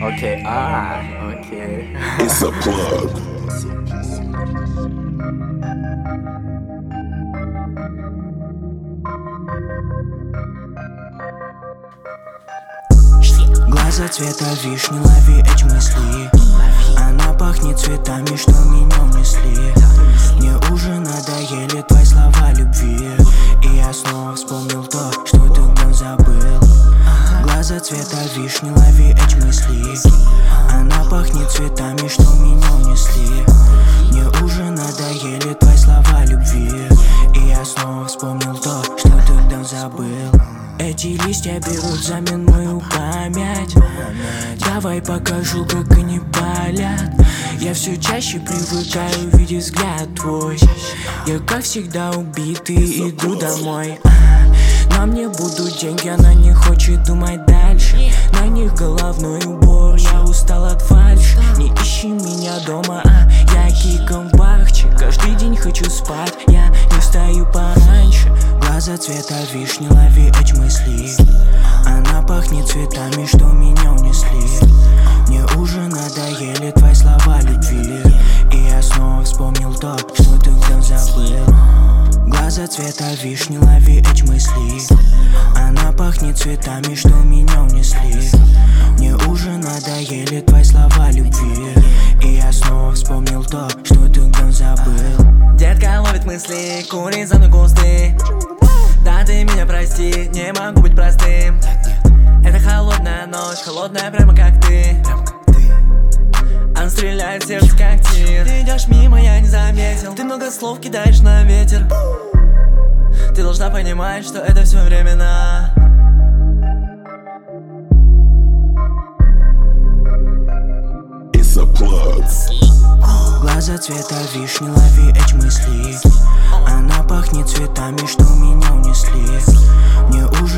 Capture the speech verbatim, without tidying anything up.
Окей, а, окей. It's a plug. Глаза цвета вишни, лови эти мысли. Она пахнет цветами, что меня унесли. Мне уже надоели твои слова любви, и я снова вспомнил то, что тогда забыл. Глаза цвета вишни, лови эти мысли. Она пахнет цветами, что меня унесли. Мне уже надоели твои слова любви, и я снова вспомнил то, что тогда забыл. Эти листья берут взамен мою память. Давай покажу, как они палят. Я все чаще привыкаю видеть взгляд твой. Я, как всегда, убитый, иду домой. На мне будут деньги, она не хочет думать дальше. На них головной убор, я устал от фальши. Не ищи меня дома, а я киком в бахче. Каждый день хочу спать, я не встаю пораньше. Глаза цвета вишни, лови эти мысли. Она пахнет цветами, что меня унесли. Мне уже надоели твои слова любви, и я снова вспомнил то, что тогда забыл. Глаза цвета вишни, лови эти мысли. Она пахнет цветами, что меня унесли. Мне уже надоели твои слова любви, и я снова вспомнил то, что тогда забыл. Детка ловит мысли, курит за мной кусты. Да ты меня прости, не могу быть простым. Это холодная ночь, холодная прямо как ты. Она стреляет в сердце как тир. Ты идешь мимо, я не заметил. Ты много слов кидаешь на ветер. Ты должна понимать, что это все временно. It's a plug. Глаза цвета вишни, лови эти мысли. Она пахнет цветами, что меня унесли. Мне уже